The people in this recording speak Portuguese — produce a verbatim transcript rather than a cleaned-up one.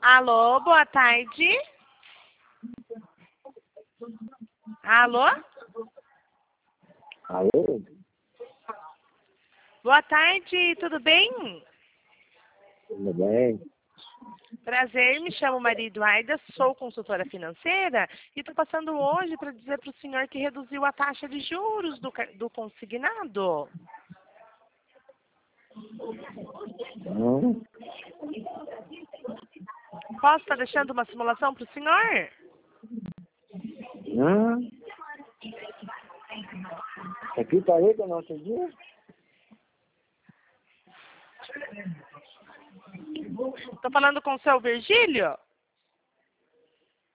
Alô, boa tarde. Alô? Alô? Boa tarde, tudo bem? Tudo bem? Prazer, me chamo Maria Eduarda, sou consultora financeira e estou passando hoje para dizer para o senhor que reduziu a taxa de juros do, ca- do consignado. Não? Posso estar deixando uma simulação para o senhor? Não? Aqui tá aí que eu não entendi. Estou falando com o seu Virgílio?